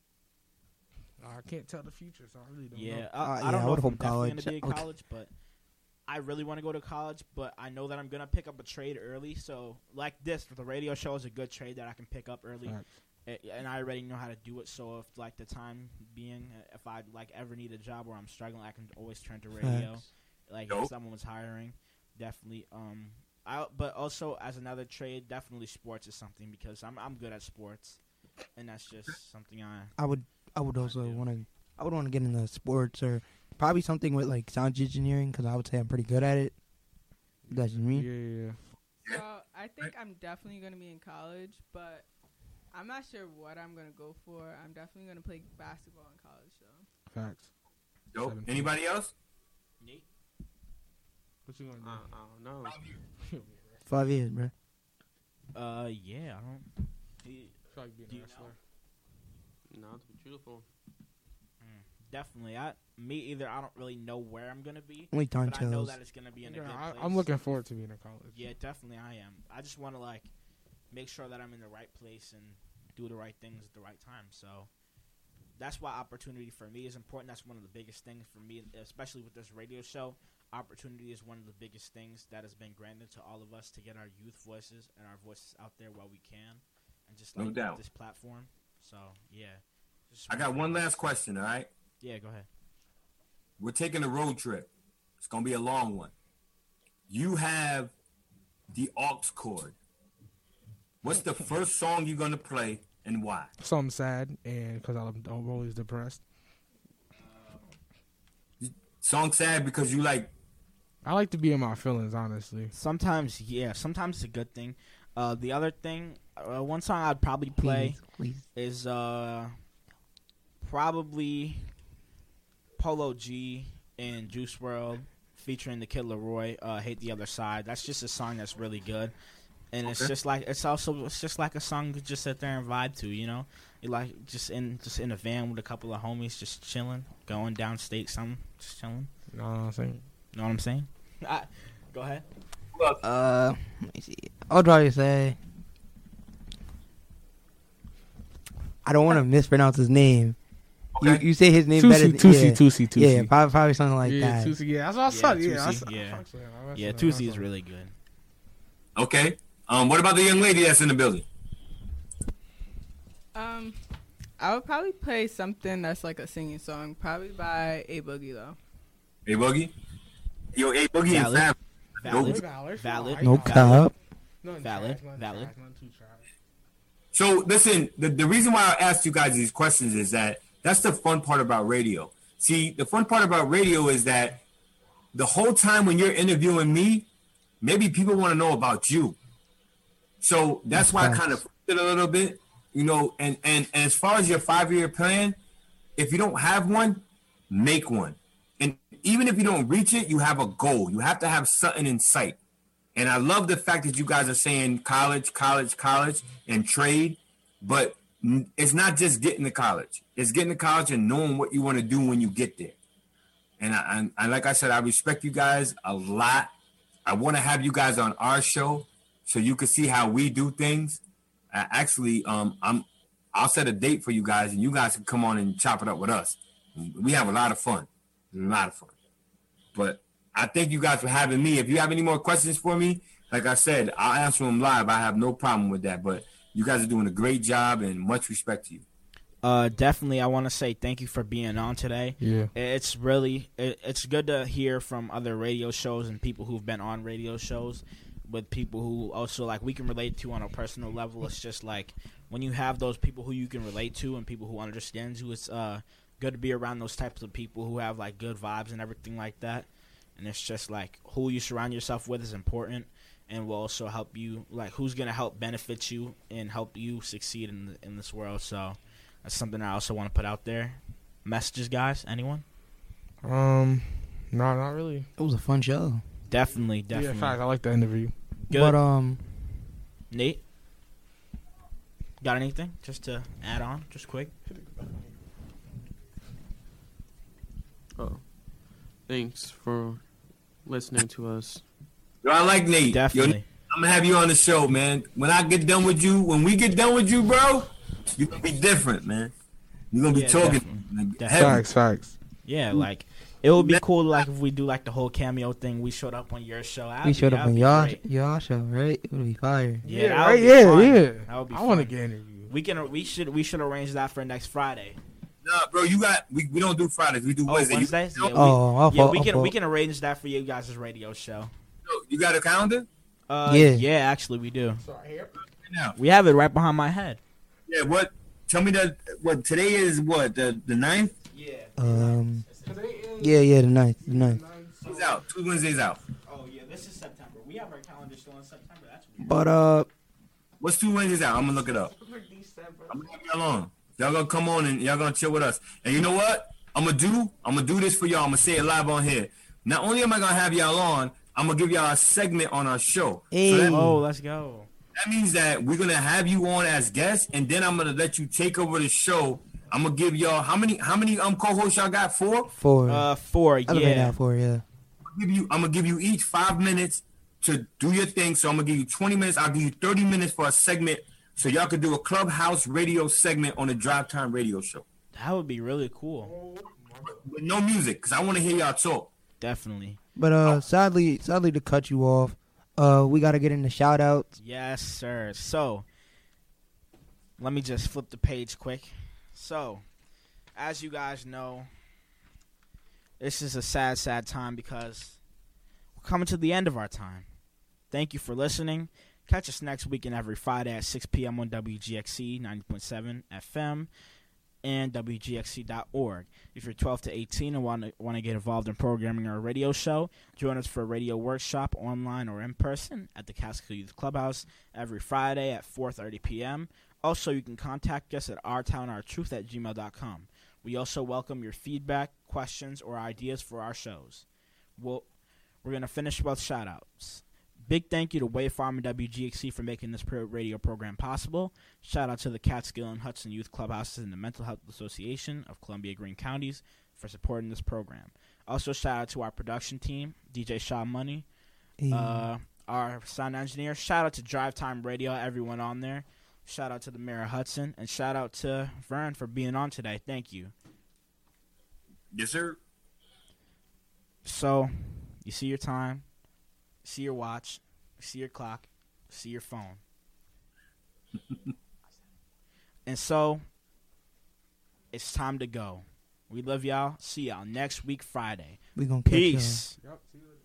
I can't tell the future, so I really don't Yeah, know. I, Uh, I yeah, don't I know would if I'm hope definitely college. gonna be in Okay. college, but I really want to go to college. But I know that I'm gonna pick up a trade early, so like this for the radio show is a good trade that I can pick up early. Facts. A- And I already know how to do it, so if like the time being, uh, if I like ever need a job where I'm struggling, I can always turn to radio. Facts. Like Dope. if someone was hiring, definitely. Um, I but also as another trade, definitely sports is something because I'm I'm good at sports, and that's just something I. I would, I would also want to, I would want to get into sports or probably something with like sound engineering because I would say I'm pretty good at it. That's just me. Yeah, yeah, yeah. So I think I'm definitely gonna be in college, but I'm not sure what I'm gonna go for. I'm definitely gonna play basketball in college, though. Facts. Dope. Seventeen. Anybody else? Neat. What you gonna do? I, I don't know. Five years, bro. Uh, yeah, I don't. He, Feel like being Do a you wrestler. Not to be truthful. definitely. I me either. I don't really know where I'm gonna be, Only time but I know tells. that it's gonna be in a Yeah, good I, place. I'm looking forward to being in college. Yeah, definitely I am. I just want to like make sure that I'm in the right place and do the right things at the right time. So that's why opportunity for me is important. That's one of the biggest things for me, especially with this radio show. Opportunity is one of the biggest things that has been granted to all of us to get our youth voices and our voices out there while we can, and just No like doubt. this platform. So yeah, just I got one last question. All right, Yeah, go ahead. we're taking a road trip. It's gonna be a long one. You have the aux cord. What's the first song you're gonna play and why? Something sad, and because I'm, I'm always depressed. Song sad because you like. I like to be in my feelings, honestly. Sometimes, yeah, sometimes it's a good thing. Uh, the other thing, uh, one song I'd probably play Please, please. is uh, probably Polo G and Juice world featuring the Kid Laroi. Uh, Hate the Other Side. That's just a song that's really good, and it's Okay. just like it's also it's just like a song to just sit there and vibe to. You know, you like just in just in a van with a couple of homies, just chilling, going downstate, something, just chilling. You know what I'm saying? Know what I'm saying? I, Go ahead. Uh, let me see. I would probably say. I don't want to mispronounce his name. Okay. You, you say his name Tusi, better. Than, Tusi, yeah. Tusi, Tusi. Yeah, probably, probably something like yeah, that. Tusi, yeah, that's what I said. Yeah, I Tusi, said- yeah. I fucks with him. I Yeah, fucks with him. Tusi is really good. Okay. Um, what about the young lady that's in the building? Um, I would probably play something that's like a singing song, probably by A Boogie though. A Boogie? Yo, A Boogie and Valid. Fab. Valid. Nope. Valid. No Valid. cap. Nothing Valid. trash, nothing Valid. trash, nothing too trash. So listen, the, the reason why I asked you guys these questions is that that's the fun part about radio. See, the fun part about radio is that the whole time when you're interviewing me, maybe people want to know about you. So that's why I kind of flipped it a little bit, you know, and, and, and as far as your five-year plan, if you don't have one, make one. And even if you don't reach it, you have a goal. You have to have something in sight. And I love the fact that you guys are saying college, college, college, and trade. But n- it's not just getting to college. It's getting to college and knowing what you want to do when you get there. And I, I, I like I said, I respect you guys a lot. I want to have you guys on our show so you can see how we do things. Uh, actually, um, I'm I'll set a date for you guys, and you guys can come on and chop it up with us. We have a lot of fun, a lot of fun. But I thank you guys for having me. If you have any more questions for me, like I said, I'll answer them live. I have no problem with that. But you guys are doing a great job, and much respect to you. Uh, definitely, I want to say thank you for being on today. Yeah. It's really, it, it's good to hear from other radio shows and people who've been on radio shows with people who also, like, we can relate to on a personal level. It's just, like, when you have those people who you can relate to and people who understand you, it's uh good to be around those types of people who have, like, good vibes and everything like that. And it's just, like, who you surround yourself with is important and will also help you, like, who's going to help benefit you and help you succeed in the, in this world. So that's something I also want to put out there. Messages, guys? Anyone? Um, no, not really. It was a fun show. Definitely, definitely. Yeah, in fact, I like the interview. Good. But um, Nate, got anything just to add on, just quick? Oh, thanks for listening to us. Yo, I like Nate. Definitely. Yo, I'm gonna have you on the show, man. When I get done with you, when we get done with you, bro, you're gonna be different, man. You're gonna be Yeah, talking. definitely. Like, Definitely. heavy. Facts, facts. Yeah, like it would be cool, like if we do like the whole cameo thing. We showed up on your show. That'd we be- showed up that'd on be y'all great. y'all show, right? It would be fire. Yeah, Yeah, that right, would be yeah, fun. yeah. That would be I want to fun. get interviewed. We can. We should. We should arrange that for next Friday. Nah, bro, you got. We, we don't do Fridays. We do Oh, Wednesday. You- Wednesdays. Yeah, we, Oh, I'll yeah, fault, we I'll can. We fault. can arrange that for you guys' radio show. You got a calendar? Uh, Yeah. Yeah, actually, we do. Right now. We have it right behind my head. Yeah. What? Tell me that. What today is? What the the ninth? Yeah. Um, yeah, yeah, the ninth, the ninth. Who's out? Two Wednesdays out. Oh yeah, this is September. We have our calendar still in September. That's weird. But uh, What's two Wednesdays out? I'm gonna look it up. I'm gonna have y'all on. Y'all gonna come on and y'all gonna chill with us. And you know what? I'm gonna do. I'm gonna do this for y'all. I'm gonna say it live on here. Not only am I gonna have y'all on, I'm gonna give y'all a segment on our show. Hey. So that, Oh, let's go. that means that we're gonna have you on as guests, and then I'm gonna let you take over the show. I'm gonna give y'all how many how many um co-hosts y'all got? Four. four. Uh, four. I'll yeah. Yeah. out four, yeah. I'll give you. I'm gonna give you each five minutes to do your thing. So I'm gonna give you twenty minutes. I'll give you thirty minutes for a segment, so y'all could do a Clubhouse radio segment on the Drive Time Radio Show That would be really cool. with no music, cause I want to hear y'all talk. Definitely. But uh, sadly, sadly to cut you off, uh, we gotta get into shout outs. Yes, sir. So, let me just flip the page quick. So, as you guys know, this is a sad, sad time because we're coming to the end of our time. Thank you for listening. Catch us next week and every Friday at six p.m. on W G X C ninety point seven F M and W G X C dot org. If you're twelve to eighteen and want to want to get involved in programming or a radio show, join us for a radio workshop online or in person at the Catskill Youth Clubhouse every Friday at four thirty p.m. Also, you can contact us at our town our truth at gmail dot com. We also welcome your feedback, questions, or ideas for our shows. We'll, we're going to finish with shout-outs. Big thank you to Wave Farm and W G X C for making this pro- radio program possible. Shout out to the Catskill and Hudson Youth Clubhouses and the Mental Health Association of Columbia Green Counties for supporting this program. Also, shout out to our production team, D J Shaw Money, Hey. uh, our sound engineer. Shout out to Drive Time Radio, everyone on there. Shout out to the Mayor Hudson, and shout out to Vern for being on today. Thank you. Yes, sir. So, you see your time, you see your watch, you see your clock, you see your phone. And so, it's time to go. We love y'all. See y'all next week, Friday. We gonna catch Peace. y'all. Yep, see you later.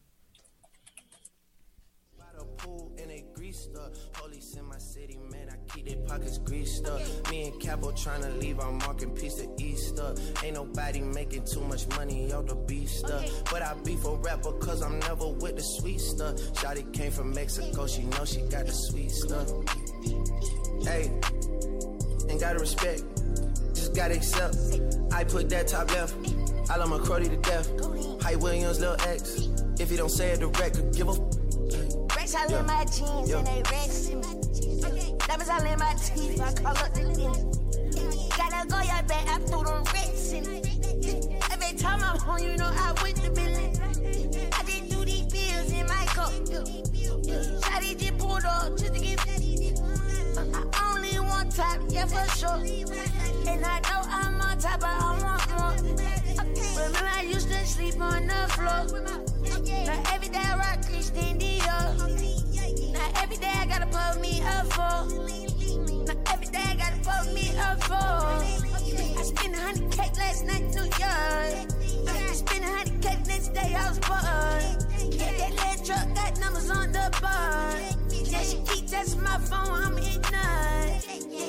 Pool and they greased up. Police in my city, man, I keep their pockets greased up. Me and Capo trying to leave our marking piece of Easter. Ain't nobody making too much money out the beef stuff. But I be for rapper cause I'm never with the sweet stuff. Shawty came from Mexico, she know she got the sweet stuff. Hey, ain't gotta respect, just gotta accept. I put that top left, I love my cruddy to death. Hype Williams, Lil X, if you don't say it direct, could give a Racks all in my jeans yeah. and they racks in me. Diamonds all in my teeth, I call up the lens. Gotta go your back, I threw them racks in me. Every time I'm home, you know I went to Billy. I just do these bills in my cup. Shawty just pulled up just to get I only want top, yeah for sure. And I know I'm on top, but I want more. Remember I used to sleep on the floor. Now every day I rock Christian Dior. Now every day I gotta put me up for. Now every day I gotta put me up for. I spent a hundred K last night in New York. I spent a hundred K next day I was bored. Yeah, that little truck got numbers on the board. Yeah, she keep testing my phone, I'm ignorant.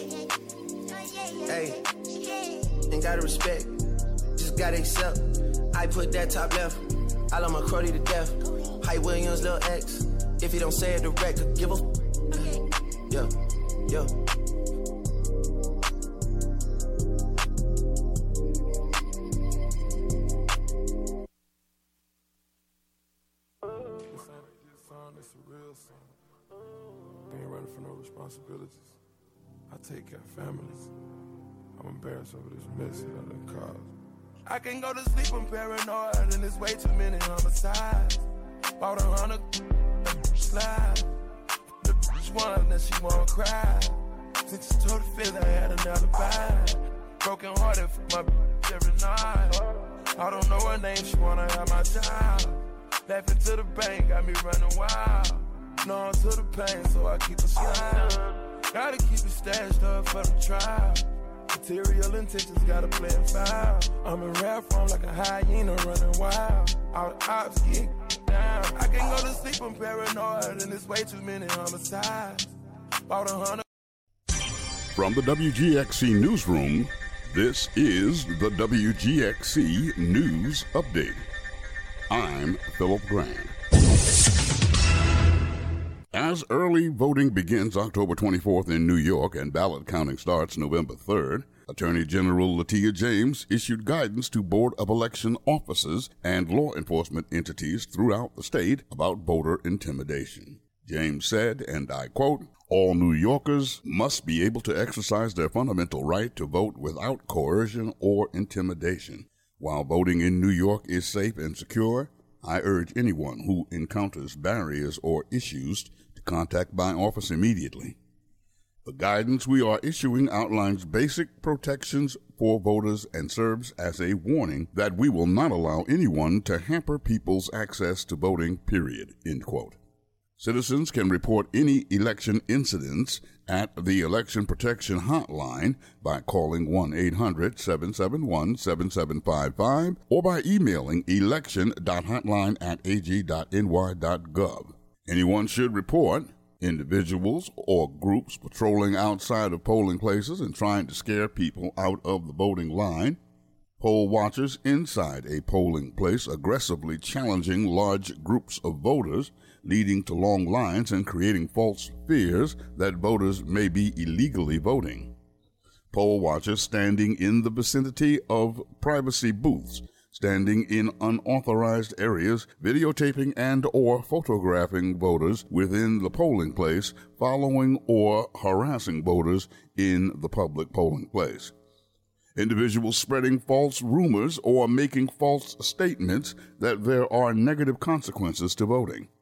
Hey, ain't gotta respect, just gotta accept. I put that top left, I love my cruddy to death. Hype Williams, Lil X, if you don't say it direct, could give a yeah, yeah. Ain't running for no responsibilities. I take care of families. I'm embarrassed over this mess that I done caused. I can go to sleep, I'm paranoid, and there's way too many homicides. Bought a hundred slide. The bitch one that she won't cry. Since she told the fifth, I had another vibe. Broken hearted for my bitch every night. I don't know her name, she wanna have my child. Laughing to the bank, got me running wild. No to the pain, so I keep a slide. Gotta keep it stashed up for the trial. Material intentions gotta play a foul. I'm in rare form like a hyena running wild. All the ops get down. I can't go to sleep, I'm paranoid, and there's way too many homicides. Bought a hundred. From the W G X C newsroom, this is the W G X C News Update. I'm Philip Grant. As early voting begins October twenty-fourth in New York and ballot counting starts November third, Attorney General Letitia James issued guidance to Board of Election officers and law enforcement entities throughout the state about voter intimidation. James said, and I quote, "All New Yorkers must be able to exercise their fundamental right to vote without coercion or intimidation. While voting in New York is safe and secure, I urge anyone who encounters barriers or issues to contact my office immediately. The guidance we are issuing outlines basic protections for voters and serves as a warning that we will not allow anyone to hamper people's access to voting, period," end quote. Citizens can report any election incidents at the Election Protection Hotline by calling one eight hundred seven seven one seven seven five five or by emailing election dot hotline at a g dot n y dot gov. Anyone should report individuals or groups patrolling outside of polling places and trying to scare people out of the voting line, poll watchers inside a polling place aggressively challenging large groups of voters, leading to long lines and creating false fears that voters may be illegally voting. Poll watchers standing in the vicinity of privacy booths, standing in unauthorized areas, videotaping and or photographing voters within the polling place, following or harassing voters in the public polling place. Individuals spreading false rumors or making false statements that there are negative consequences to voting.